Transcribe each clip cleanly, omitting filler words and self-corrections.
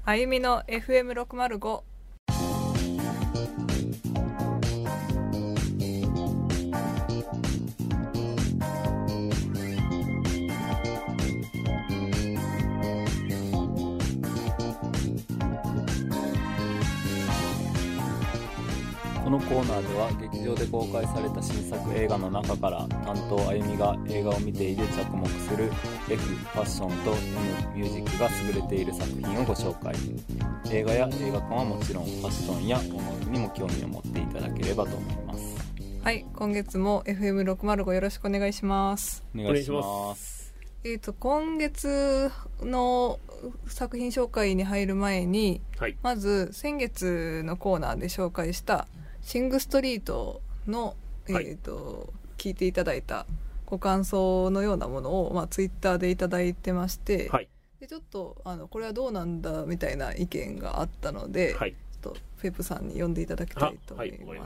あゆみの FM605。 このコーナーでは劇場で公開された新作映画の中から担当あゆみが映画を見ていて着目する F、ファッションと M、ミュージックが優れている作品をご紹介。映画や映画館はもちろんファッションや音楽にも興味を持っていただければと思います。 はい、今月も FM605 よろしくお願いします。 お願いします。 今月の作品紹介に入る前に、 はい、 まず先月のコーナーで紹介したシングストリートの、聞いていただいたご感想のようなものを、ツイッターでいただいてまして、 はい、 でちょっとこれはどうなんだみたいな意見があったので、 はい、 ちょっとフェプさんに読んでいただきたいと思います。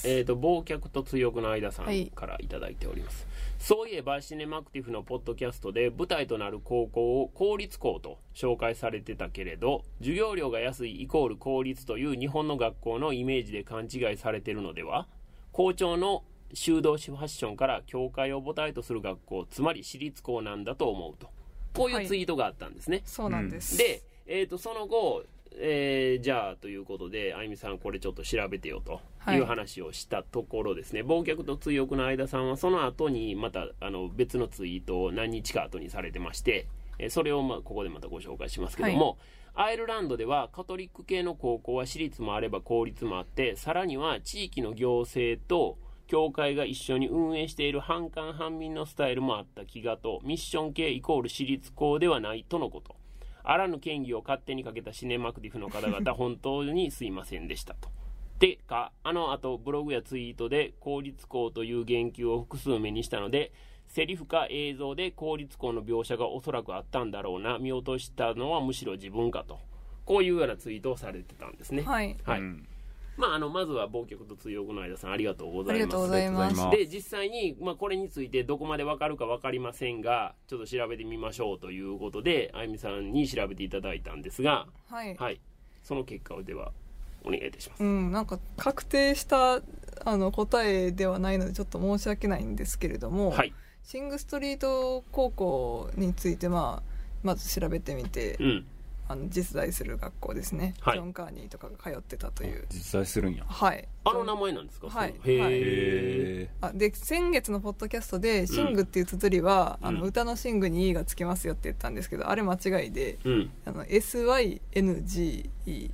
忘却と追憶の間さんからいただいております、そういえばシネマクティフのポッドキャストで舞台となる高校を公立校と紹介されてたけれど、授業料が安いイコール公立という日本の学校のイメージで勘違いされているのでは。校長の修道士ファッションから教会を母体とする学校、つまり私立校なんだと思うと、こういうツイートがあったんですね、 そうなんです。 で、その後じゃあということであゆみさんこれちょっと調べてよという話をしたところですね、忘却と追憶の間さんはその後にまた別のツイートを何日か後にされてまして、それをここでまたご紹介しますけども、アイルランドではカトリック系の高校は私立もあれば公立もあって、さらには地域の行政と教会が一緒に運営している半官半民のスタイルもあった気がと、ミッション系イコール私立校ではないとのこと。あらぬ嫌疑を勝手にかけたシネマクティフの方々本当にすいませんでしたと。てかあとブログやツイートで公立校という言及を複数目にしたので、セリフか映像で公立校の描写がおそらくあったんだろうな、見落としたのはむしろ自分かと、こういうようなツイートをされてたんですね。 はい、 はい、まずは忘却と追憶の間さんありがとうございます。 ありがとうございます。 で実際に、これについてどこまで分かるか分かりませんが、ちょっと調べてみましょうということであゆみさんに調べていただいたんですが、 はい、 その結果をではお願いいたします。 なんか確定した答えではないのでちょっと申し訳ないんですけれども、シングストリート高校についてまず調べてみて、実在する学校ですね、ジョン・カーニーとかが通ってたという。 実在するんや。 はい、 名前なんですか。 はい、 へー。で先月のポッドキャストでシングっていう綴りは、歌のシングに E がつきますよって言ったんですけど、あれ間違いで、SYNGE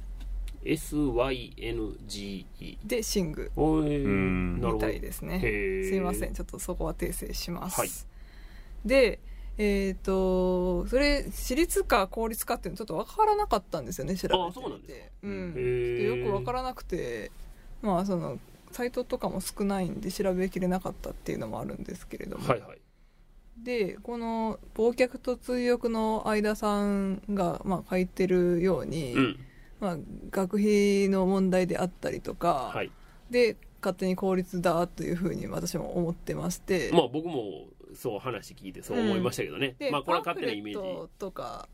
SYNGE でシングみたいですね。すいません、ちょっとそこは訂正します、でそれ私立か公立かっていうのちょっと分からなかったんですよね、調べてみて。 そうなんですか。 ちょっとよく分からなくて、そのサイトとかも少ないんで調べきれなかったっていうのもあるんですけれども、でこの忘却と追憶の間さんが書いてるように、学費の問題であったりとか、で勝手に公立だというふうに私も思ってまして、 僕もそう話聞いてそう思いましたけどね、 でこれは勝手なイメージ。 パンフレットとか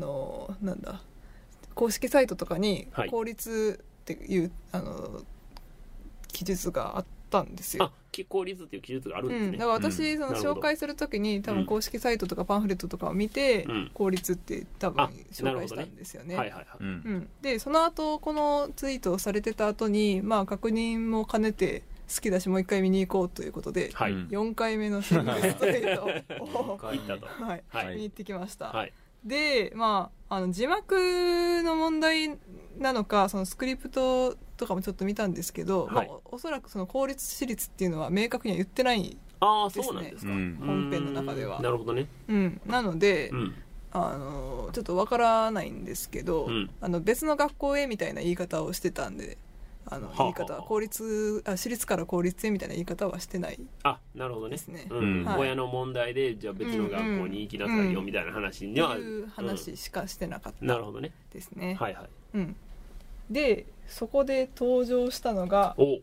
公式サイトとかに公立っていう、記述があったんですよ。 公立っていう記述があるんですね。 だから私、その紹介するときに多分公式サイトとかパンフレットとかを見て、公立って多分紹介したんですよね。でその後このツイートをされてた後に、確認も兼ねて好きだしもう一回見に行こうということで、4回目のシングルストリートを見に行ってきました。で字幕の問題なのか、そのスクリプトとかもちょっと見たんですけど、おそらくその公立私立っていうのは明確には言ってないんですね。 そうなんですか。 本編の中では。 なるほどね。 なので、ちょっとわからないんですけど、別の学校へみたいな言い方をしてたんで、言い方は私立から公立へみたいな言い方はしてないですね。 なるほどね。親の問題でじゃあ別の学校に行きなさいよみたいな話には、 っていう話しかしてなかったですね。でそこで登場したのが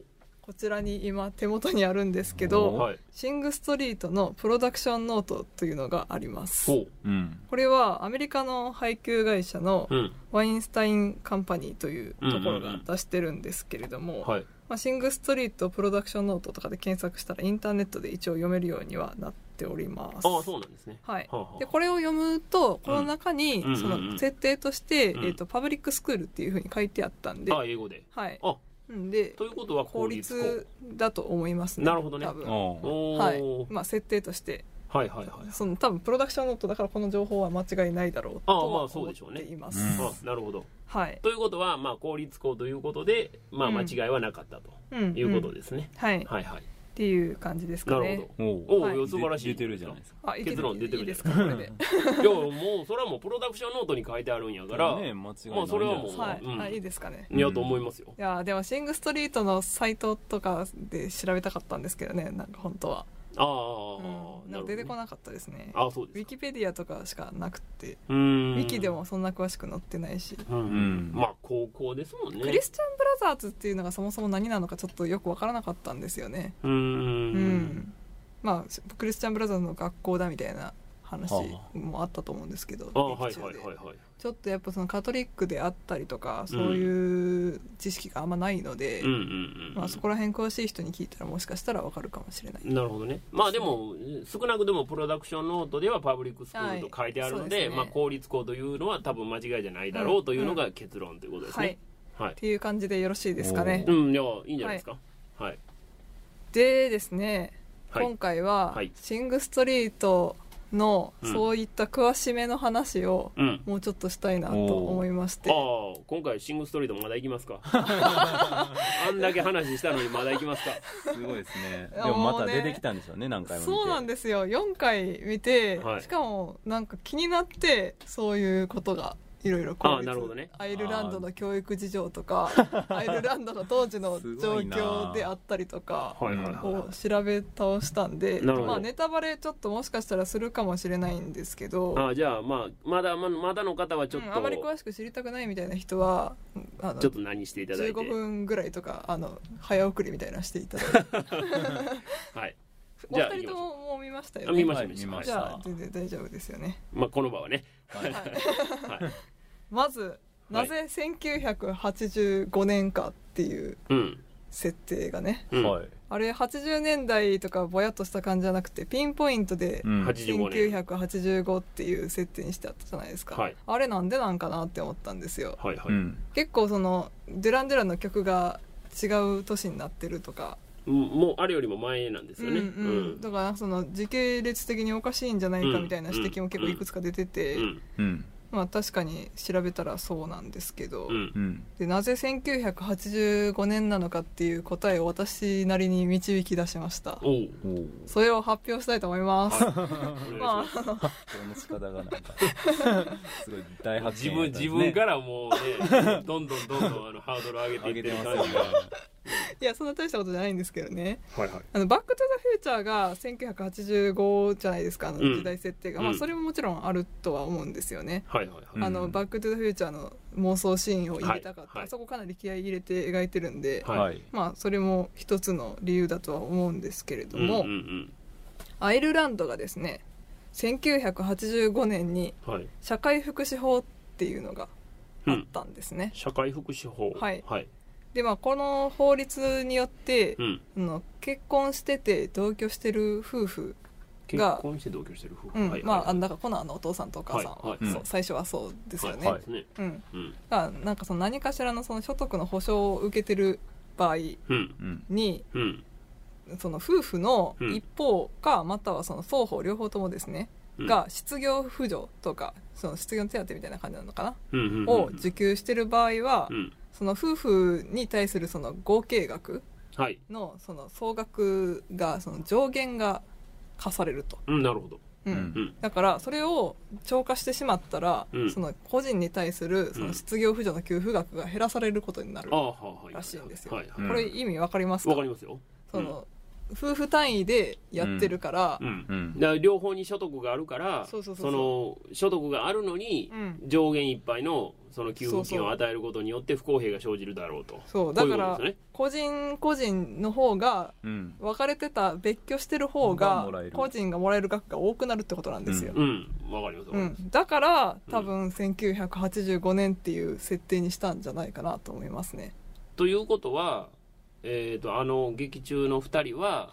こちらに今手元にあるんですけど、シングストリートのプロダクションノートというのがあります。これはアメリカの配給会社のワインスタインカンパニーというところが出してるんですけれども、シングストリートプロダクションノートとかで検索したらインターネットで一応読めるようにはなっております。 そうなんですね。 でこれを読むとこの中にその設定として、パブリックスクールっていうふうに書いてあったんで、 英語で、 でということは公立だと思いますね。 なるほどね。 多分設定としてその多分プロダクションノートだからこの情報は間違いないだろうとは思っています。 なるほど。ということは公立校ということで間違いはなかったということですね。 っていう感じですかね。 なるほど。素晴らしい。 出てるじゃないですか。 結論出てるじゃないですか。 これで。 いやもうそれはもうプロダクションノートに書いてあるんやから、それはもういいですかね。 いやと思いますよ。 いやでもシングストリートのサイトとかで調べたかったんですけどね、なんか本当は。なんか出てこなかったですね。 そうです。 ウィキペディアとかしかなくて、ウィキでもそんな詳しく載ってないし、 高校ですもんね。 クリスチャンブラザーズっていうのがそもそも何なのかちょっとよく分からなかったんですよね。クリスチャンブラザーズの学校だみたいな話もあったと思うんですけど、ちょっとやっぱそのカトリックであったりとかそういう知識があんまないので、そこら辺詳しい人に聞いたらもしかしたら分かるかもしれない。 なるほどね。でも少なくともプロダクションノートではパブリックスクールと書いてあるので、公立校というのは多分間違いじゃないだろうというのが結論ということですね。 っていう感じでよろしいですかね。 いやいいんじゃないですか。 でですね、今回はシングストリートのそういった詳しめの話をもうちょっとしたいなと思いまして、 今回シングストリートまだ行きますか？あんだけ話したのにまだ行きますか？ すごいですね。でもまた出てきたんですよね、何回も見て。 そうなんですよ。4回見て、しかもなんか気になってそういうことがいろいろアイルランドの教育事情とかアイルランドの当時の状況であったりとかを調べ倒したんで、ネタバレちょっともしかしたらするかもしれないんですけど、 じゃあまだの方はちょっとあまり詳しく知りたくないみたいな人はちょっと何していただいて 15分ぐらいとか早送りみたいなしていただいてお二人とももう見ましたよね。 見ました。 じゃあ全然大丈夫ですよね。 この場はね。 まずなぜ1985年かっていう設定がね、あれ80年代とかぼやっとした感じじゃなくてピンポイントで1985っていう設定にしてあったじゃないですか。あれなんでなんかなって思ったんですよ。結構そのデュラン・デュランの曲が違う年になってるとか、 もうあれよりも前なんですよね。 だからその時系列的におかしいんじゃないかみたいな指摘も結構いくつか出てて、確かに調べたらそうなんですけど、でなぜ1985年なのかっていう答えを私なりに導き出しました。それを発表したいと思います。 その仕方がなんかすごい大発見、 自分からもうねどんどんハードル上げていってる感じがいやそんな大したことじゃないんですけどね。バック・トゥ・ザ・フューチャーが1985じゃないですか、時代設定が、それももちろんあるとは思うんですよね。バック・トゥ・ザ・フューチャーの妄想シーンを入れたかった、そこかなり気合い入れて描いてるんで、それも一つの理由だとは思うんですけれども、アイルランドがですね1985年に社会福祉法っていうのがあったんですね。 社会福祉法、 でこの法律によって、結婚してて同居してる夫婦が結婚して同居してる夫婦、 なんかコナンのお父さんとお母さんは、最初はそうですよね。なんかその何かしらのその所得の保障を受けてる場合に、その夫婦の一方か、またはその双方両方ともですね、が失業扶助とかその失業手当みたいな感じなのかな、を受給してる場合は、その夫婦に対するその合計額のその総額がその上限が課されると。 なるほど。 だからそれを超過してしまったら、その個人に対するその失業扶助の給付額が減らされることになるらしいんですよ。これ意味わかりますか？ わかりますよ。 その夫婦単位でやってるから、 だから両方に所得があるから、その所得があるのに上限いっぱいのその給付金を与えることによって不公平が生じるだろうと。 そうだから個人個人の方が分かれてた、別居してる方が個人がもらえる額が多くなるってことなんですよ。 わかります。 だから多分1985年っていう設定にしたんじゃないかなと思いますね。 ということは、劇中の2人は、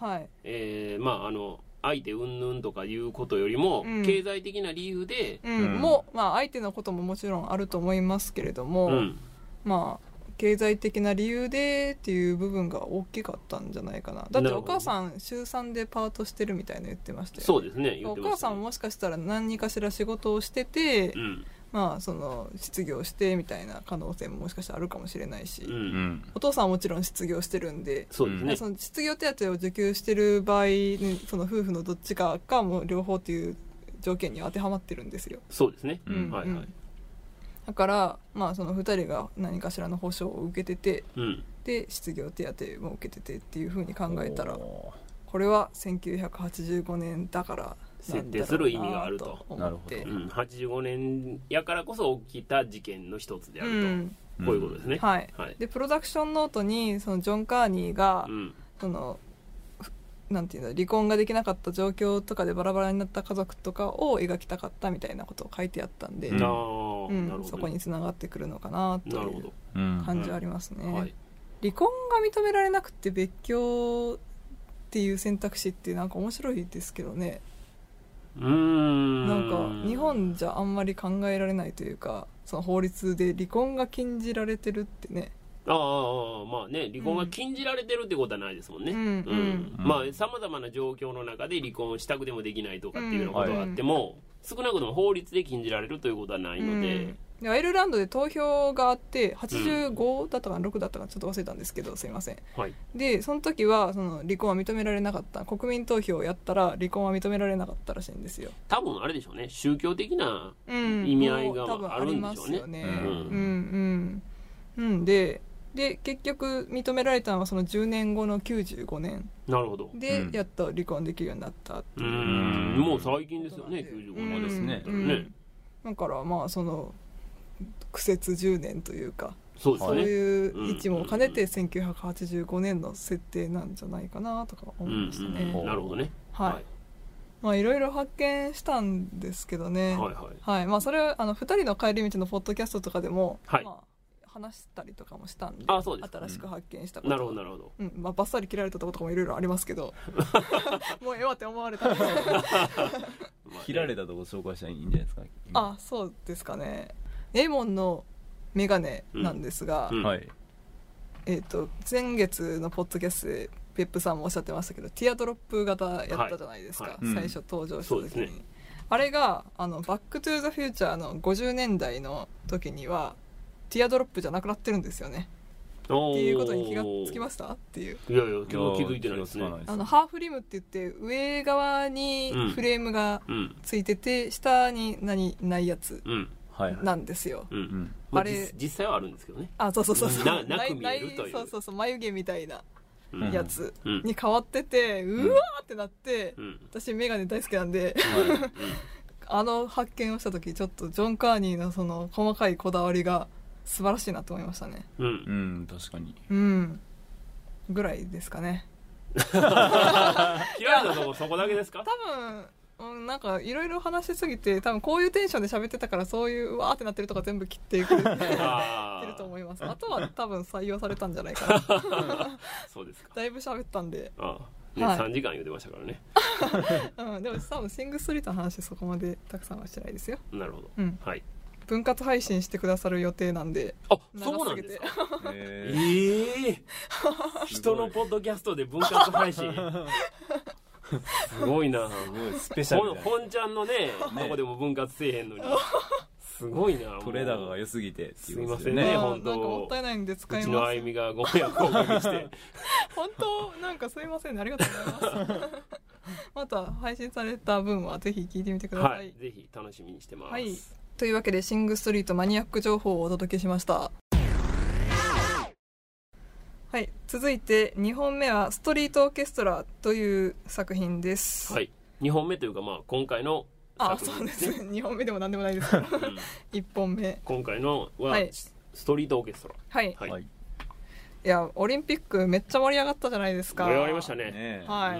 相手云々とかいうことよりも、経済的な理由で、 もう、相手のことももちろんあると思いますけれども、経済的な理由でっていう部分が大きかったんじゃないかな。だってお母さん週3でパートしてるみたいな言ってましたよね。 そうですね、言ってましたね。 お母さんももしかしたら何かしら仕事をしてて、その失業してみたいな可能性ももしかしたらあるかもしれないし、お父さんはもちろん失業してるんで、 そうですね、 その失業手当を受給してる場合にその夫婦のどっちかかも両方っていう条件に当てはまってるんですよ。 そうですね、 だからその2人が何かしらの保障を受けてて、で失業手当も受けててっていう風に考えたら、これは1985年だから設定する意味があると。 なるほど、 85年やからこそ起きた事件の一つであると、こういうことですね。 でプロダクションノートにそのジョン・カーニーが、そのなんていうの、離婚ができなかった状況とかでバラバラになった家族とかを描きたかったみたいなことを書いてあったんで、そこに繋がってくるのかなという感じはありますね。離婚が認められなくて別居っていう選択肢ってなんか面白いですけどね。なんか日本じゃあんまり考えられないというか、その法律で離婚が禁じられてるってね。 離婚が禁じられてるってことはないですもんね。さまざまな状況の中で離婚したくてもできないとかっていうようなことがあっても、少なくとも法律で禁じられるということはないので、 アイルランドで投票があって85だったかな6だったかちょっと忘れたんですけど、すいません、でその時はその離婚は認められなかった、国民投票をやったら離婚は認められなかったらしいんですよ。 多分あれでしょうね、宗教的な意味合いがあるんでしょうね。で結局認められたのはその10年後の95年でやっと離婚できるようになったっていう。 もう最近ですよね、95年ですね。 だからその苦節10年というか、 そういう位置も兼ねて1985年の設定なんじゃないかなとか思いましたね。 なるほどね。 いろいろ発見したんですけどね。それは2人の帰り道のポッドキャストとかでも、話したりとかもしたんで、新しく発見したこと、 なるほどなるほど、 バッサリ切られたところとかもいろいろありますけどもうええわって思われた切られたとこ紹介したらいいんじゃないですか。 そうですかね。エモンのメガネなんですが、前月のポッドキャストでペップさんもおっしゃってましたけど、ティアドロップ型やったじゃないですか、最初登場した時に、あれがバックトゥーザフューチャーの50年代の時にはティアドロップじゃなくなってるんですよね。っていうことに気がつきましたっていう。 いや気づいてないですね。 ハーフリムって言って上側にフレームがついてて、下にないやつなんですよ。 あれ実際はあるんですけどね。 そうなく見えるという。 そう眉毛みたいなやつに変わってて、うわーってなって、私メガネ大好きなんで発見をした時、ちょっとジョン・カーニーのその細かいこだわりが素晴らしいなと思いましたね。 確かに。 ぐらいですかね。 嫌いなとこそこだけですか？ 多分なんかいろいろ話しすぎて、多分こういうテンションで喋ってたから、そういうわーってなってるとか全部切ってくれてると思います。あとは多分採用されたんじゃないかなそうですか。 だいぶ喋ったんで。 3時間言ってましたからねでも多分シングストリートの話そこまでたくさんはしてないですよ。 なるほど。 分割配信してくださる予定なんで。 そうなんですか。人のポッドキャストで分割配信すごいな。 スペシャル。 本ちゃんのね、ここでも分割せえへんのにすごいな。 トレーダーが良すぎて。 すいませんね、本当。 なんかもったいないんで使います。 うちのあゆみがご迷惑をおかけして本当なんかすいませんね、ありがとうございますまた配信された分はぜひ聞いてみてください。 ぜひ楽しみにしてます。 というわけでシングストリートマニアック情報をお届けしました。 はい、続いて2本目はストリートオーケストラという作品です。 はい、2本目というか、まあ、今回の作品ですね。 そうです2本目でも何でもないですから1本目今回のは、ストリートオーケストラ。 はい、はい、いやオリンピックめっちゃ盛り上がったじゃないですか。 盛り上がりましたね。 はい、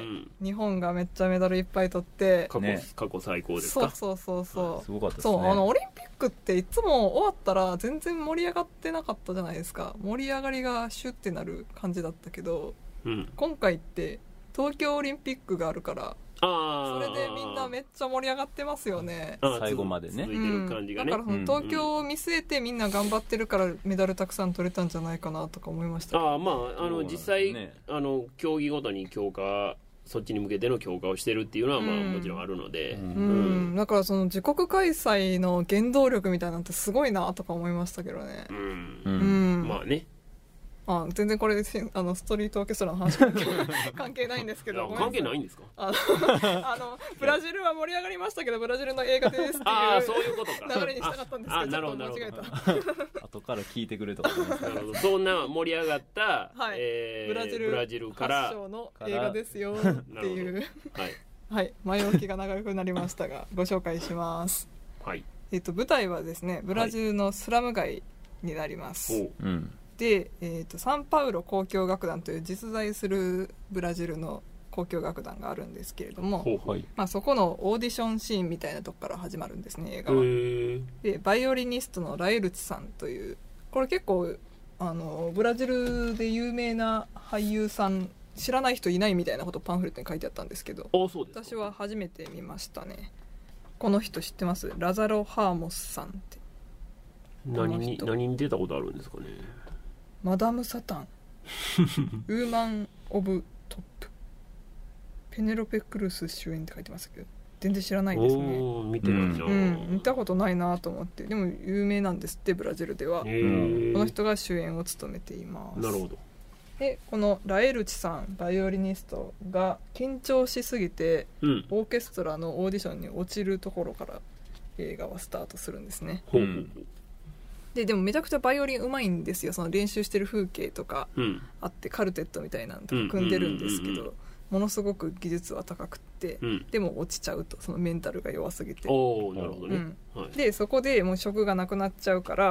日本がめっちゃメダルいっぱい取って過去最高ですか。 そうすごかったですね。 オリンピックっていつも終わったら全然盛り上がってなかったじゃないですか。盛り上がりがシュッてなる感じだったけど、今回って東京オリンピックがあるからそれでみんなめっちゃ盛り上がってますよね。 最後までね、 続いてる感じがね。 だからその東京を見据えてみんな頑張ってるからメダルたくさん取れたんじゃないかなとか思いました。 実際、競技ごとに強化、そっちに向けての強化をしてるっていうのはもちろんあるので、 だからその自国開催の原動力みたいなのってすごいなとか思いましたけどね。まあね、全然これストリートオーケストラの話関係ないんですけど。 関係ないんですか。 ブラジルは盛り上がりましたけどブラジルの映画ですっていうそういうことか流れにしたかったんですけど、ちょっと間違えた。 後から聞いてくれとかそんな盛り上がった、 ブラジルから発祥の映画ですよっていう前置きが長くなりましたがご紹介します。舞台はですねブラジルのスラム街になります。でサンパウロ交響楽団という実在するブラジルの交響楽団があるんですけれども、そこのオーディションシーンみたいなとこから始まるんですね、映画は。でバイオリニストのラエルチさんという、これ結構ブラジルで有名な俳優さん、知らない人いないみたいなことパンフレットに書いてあったんですけど、私は初めて見ましたね。この人知ってます？ラザロ・ハーモスさんって。 何に出たことあるんですかね。 マダム・サタンウーマン・オブ・トップ、ペネロペ・クルス主演って書いてますけど全然知らないですね。 見てないな、 見たことないなと思って。でも有名なんですってブラジルでは。この人が主演を務めています。 なるほど。 でこのラエルチさんバイオリニストが緊張しすぎて、オーケストラのオーディションに落ちるところから映画はスタートするんですね。でもめちゃくちゃバイオリンうまいんですよ。その練習してる風景とかあって、カルテットみたいなのとか組んでるんですけど、ものすごく技術は高くって、でも落ちちゃうと、そのメンタルが弱すぎて。 なるほどね。 でそこでもう職がなくなっちゃうから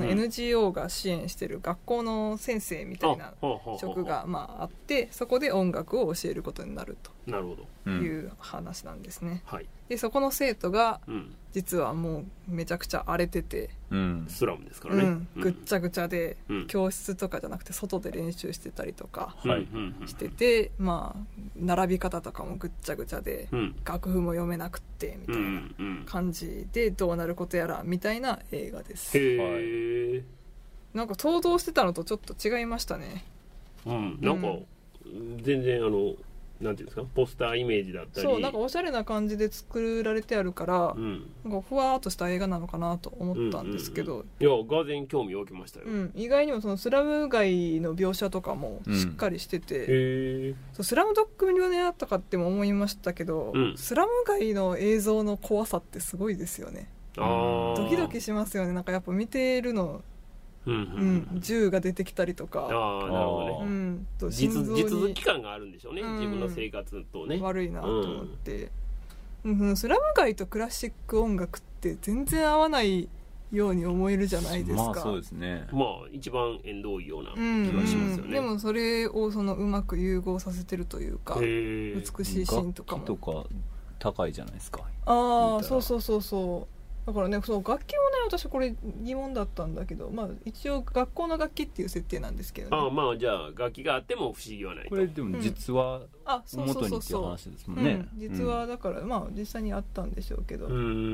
、NGO が支援してる学校の先生みたいな職があって、そこで音楽を教えることになるという話なんですね。でそこの生徒が実はもうめちゃくちゃ荒れてて、 スラムですからね、 ぐっちゃぐちゃで、教室とかじゃなくて外で練習してたりとかしてて、並び方とかもぐっちゃぐちゃで、楽譜も読めなくってみたいな感じでどうなることやらみたいな映画です。なんか想像してたのとちょっと違いましたね。 なんか全然なんていうんですか、ポスターイメージだったり、 なんかおしゃれな感じで作られてあるから、なんかふわーっとした映画なのかなと思ったんですけど、 いやがぜん興味を受けましたよ。 意外にもそのスラム街の描写とかもしっかりしてて、スラムドッグミリオネアとかっても思いましたけど、スラム街の映像の怖さってすごいですよね。ドキドキしますよね。なんかやっぱ見てるの銃が出てきたたりとか、 なるほどね、地続き感があるんでしょうね、自分の生活とね。 悪いなと思って、スラム街とクラシック音楽って全然合わないように思えるじゃないですか。 そうですね。 一番縁遠いような気がしますよね。 でもそれをうまく融合させてるというか、美しいシーンとかも楽器とか高いじゃないですか。 そうだからね、その楽器もね、私これ疑問だったんだけど、一応学校の楽器っていう設定なんですけどね。 じゃあ楽器があっても不思議はないと。 これでも実は元にっていう話ですもんね。 実はだから実際にあったんでしょうけど、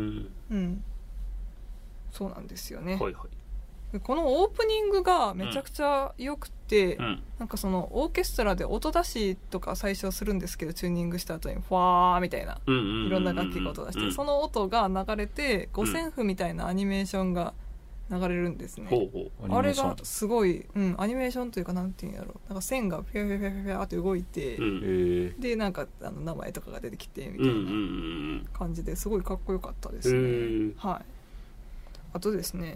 そうなんですよね。このオープニングがめちゃくちゃ良くて、なんかそのオーケストラで音出しとか最初するんですけど、チューニングした後にファーみたいな、いろんな楽器が音出して、その音が流れて五線譜みたいなアニメーションが流れるんですね。あれがすごい、アニメーションというか、なんていうんやろ、なんか線がピャピャピャピャピャって動いて、でなんか名前とかが出てきてみたいな感じですごいかっこよかったですね。あとですね、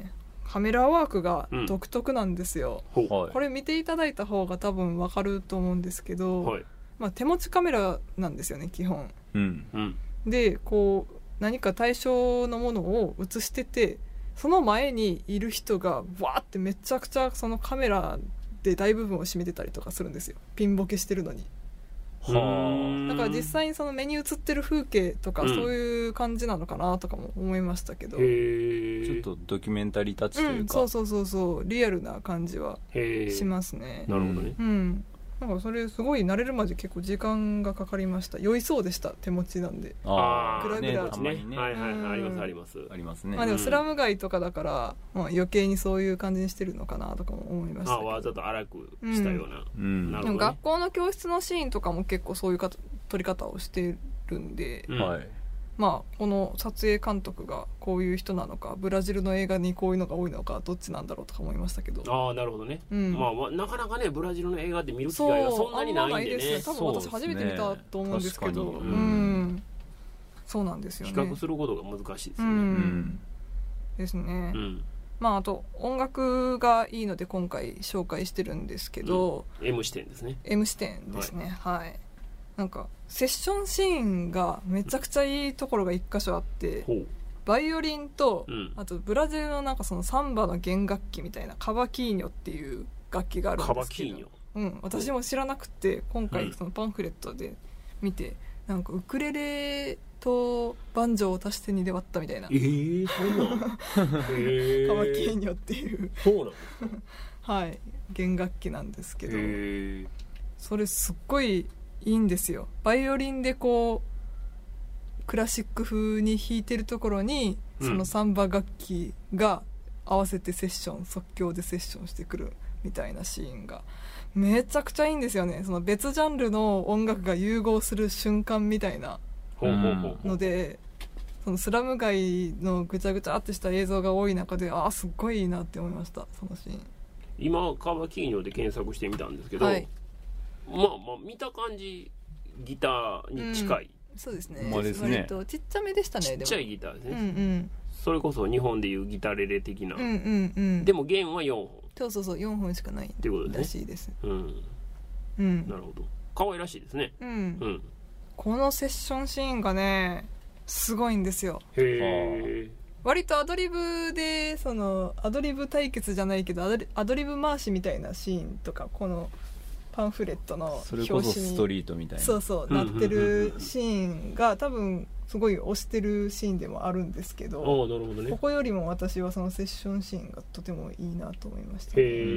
カメラワークが独特なんですよ、これ見ていただいた方が多分わかると思うんですけど、手持ちカメラなんですよね基本、でこう何か対象のものを映してて、その前にいる人がわーってめちゃくちゃそのカメラで大部分を占めてたりとかするんですよ、ピンボケしてるのに。だから実際にその目に映ってる風景とか、そういう感じなのかなとかも思いましたけど、ちょっとドキュメンタリータッチというか、 そうリアルな感じはしますね。 なるほどね。 なんかそれすごい慣れるまで結構時間がかかりました。酔いそうでした、手持ちなんで。 グラグラね、ありますね。 でもスラム街とかだから、余計にそういう感じにしてるのかなとかも思いましたけど。 わざと荒くしたような。 でも学校の教室のシーンとかも結構そういう撮り方をしてるんで、この撮影監督がこういう人なのか、ブラジルの映画にこういうのが多いのか、どっちなんだろうとか思いましたけど。 なるほどね。なかなかねブラジルの映画って見る機会がそんなにないんでね。 多分私初めて見たと思うんですけど、そうなんですよね。 比較することが難しいですよね。 ですね。あと音楽がいいので今回紹介してるんですけど、 M 視点ですね。 M 視点ですね。なんかセッションシーンがめちゃくちゃいいところが一箇所あって、バイオリンと、あとブラジルのなんかそのサンバの弦楽器みたいなカバキーニョっていう楽器があるんですけど、私も知らなくて今回そのパンフレットで見て、なんかウクレレとバンジョーを足して2で割ったみたいな、 そうなのカバキーニョっていうそうなんですか弦楽器なんですけど、それすっごいいいんですよ。バイオリンでこうクラシック風に弾いてるところに、そのサンバ楽器が合わせてセッション、即興でセッションしてくるみたいなシーンがめちゃくちゃいいんですよね。その別ジャンルの音楽が融合する瞬間みたいなので、そのスラム街のぐちゃぐちゃってした映像が多い中で、すっごいいいなって思いました、そのシーン。 今カバキーニョで検索してみたんですけど、見た感じギターに近い、 そうですね。割とちっちゃめでしたね。 ちっちゃいギターですね。それこそ日本でいうギタレレ的な。でも弦は4本。 そう4本しかないらしいです。 なるほど。可愛らしいですね。 このセッションシーンがねすごいんですよ。割とアドリブで、そのアドリブ対決じゃないけどアドリブ回しみたいなシーンとか、このパンフレットの表紙にそれこそストリートみたいななってるシーンが多分すごい推してるシーンでもあるんですけど、ここよりも私はそのセッションシーンがとてもいいなと思いました。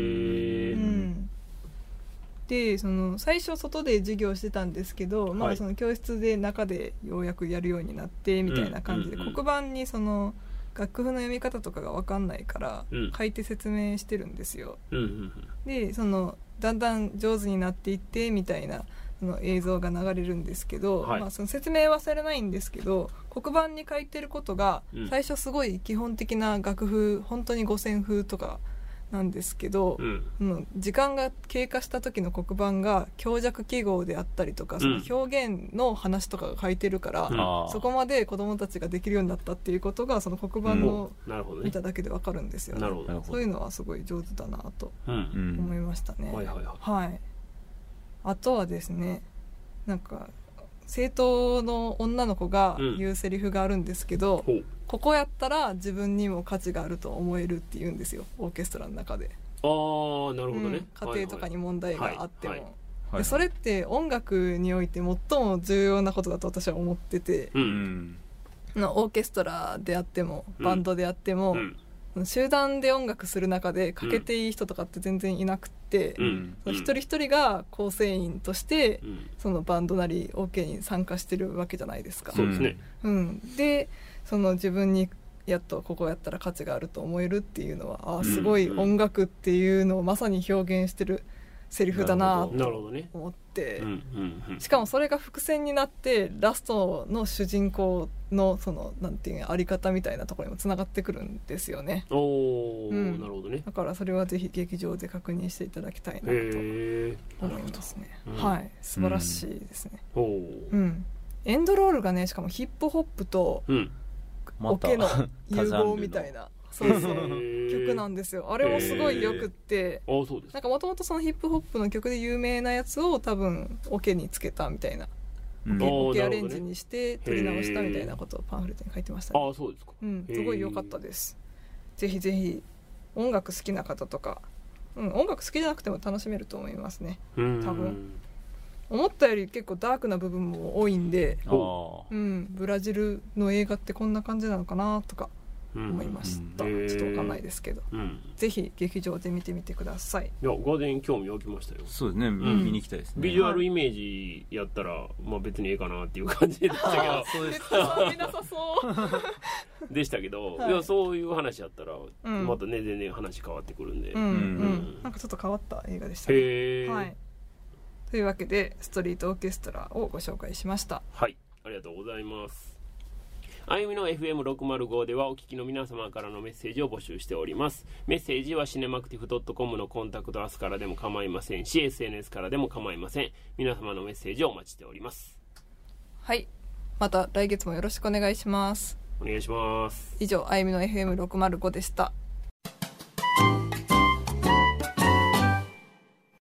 でその最初外で授業してたんですけど、その教室で中でようやくやるようになってみたいな感じで、黒板にその楽譜の読み方とかが分かんないから書いて説明してるんですよ。でそのだんだん上手になっていってみたいなその映像が流れるんですけど、その説明はされないんですけど、黒板に書いてることが最初すごい基本的な楽譜、本当に五線譜とかなんですけど、時間が経過した時の黒板が強弱記号であったりとか、その表現の話とかが書いてるから、そこまで子どもたちができるようになったっていうことがその黒板を見ただけで分かるんですよね。そういうのはすごい上手だなと思いましたね。あとはですね、なんか生徒の女の子が言うセリフがあるんですけど、ここやったら自分にも価値があると思えるって言うんですよ、オーケストラの中で。 なるほどね。 家庭とかに問題があっても、それって音楽において最も重要なことだと私は思ってて、オーケストラであってもバンドであっても、集団で音楽する中でかけていい人とかって全然いなくて、一人一人が構成員としてそのバンドなり OK に参加してるわけじゃないですか。 そうですね。 でその自分にやっとここやったら価値があると思えるっていうのは、すごい音楽っていうのをまさに表現してるセリフだなと思って、しかもそれが伏線になってラストの主人公のそのなんていうあり方みたいなところにもつながってくるんですよね。 なるほどね。 だからそれはぜひ劇場で確認していただきたいなと思いますね。素晴らしいですね。エンドロールがね、しかもヒップホップとオケの融合みたいな、 そう曲なんですよ。あれもすごいよくって、なんかもともとそのヒップホップの曲で有名なやつを多分オケにつけたみたいな、オケアレンジにして撮り直したみたいなことをパンフレットに書いてましたね。 そうですか。 すごい良かったです。ぜひぜひ音楽好きな方とか、音楽好きじゃなくても楽しめると思いますね。多分思ったより結構ダークな部分も多いんで、ブラジルの映画ってこんな感じなのかなとか思いました。ちょっと分かんないですけど、ぜひ劇場で見てみてください。 いや、ガーデン興味湧きましたよ。 そうですね、見に行きたいですね。 ビジュアルイメージやったら、まあ別にええかなっていう感じでしたけど、 そうですか。見なさそうでしたけど、いや、そういう話やったらまたね、全然話変わってくるんで、 なんかちょっと変わった映画でしたね。はい。というわけでストリートオーケストラをご紹介しました。 はい、ありがとうございます。あゆみの FM605 ではお聞きの皆様からのメッセージを募集しております。メッセージはシネマクティフ .com のコンタクトアスからでも構いませんし、 SNS からでも構いません。皆様のメッセージをお待ちしております。 はい、また来月もよろしくお願いします。 お願いします。 以上、あゆみの FM605 でした。